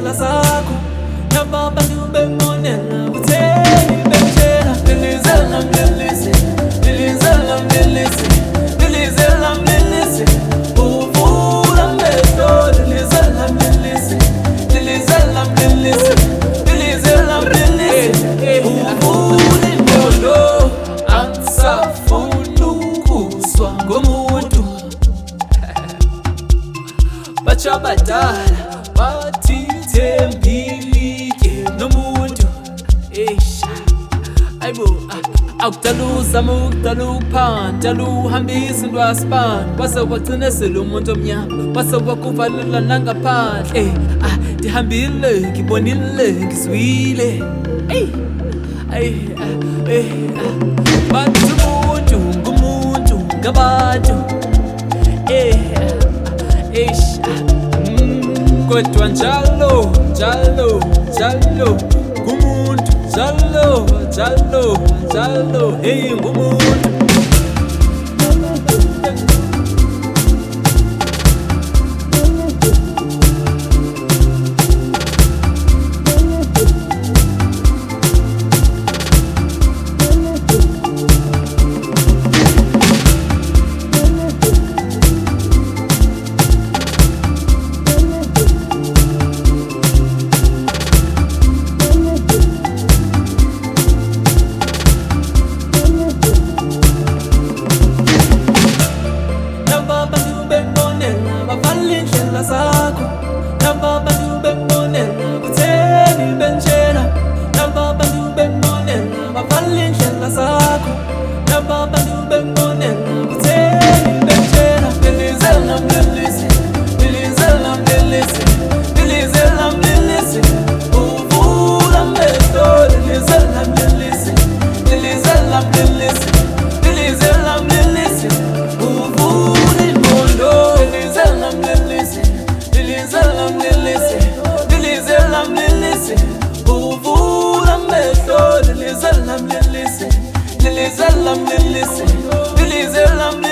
indlela zakho nababantu bemonela utheni bentshela lilizela mlelise lilizela mlelise lilizela mlelise uvula amehlo lilizela mlelise lilizela mlelise lilizela mlelise uvula ingqondo angisafuni ukuzwa ngomuntu batsha badala bathi thembile nomuntu ayibo akudala uzama ukudala ukuphanda uhambisa into asibani wase wagcina sele umuntu omnyama wase wakuvalela nangaphandle ndihambile ngibonile ngizwile bathi umuntu ngumuntu ngabantu kodwa njalo njalo njalo ngumuntu njalo njalo njalo ngumuntu zakho nababantu bemonela utheni bentshela nababantu bemonela bavala indlela zakho nababantu bemonela utheni bentshela lilizela mlelise lilizela mlelise lilizela mlelise uvula amehlo lilizela mlelise lilizela mlelise lilizela mlelise uvula ingqondo lilizela mlelise lilizela mlelise lilizela mlelise uvula amehlo lilizela mlelise lilizela mlelise lilizela mlelise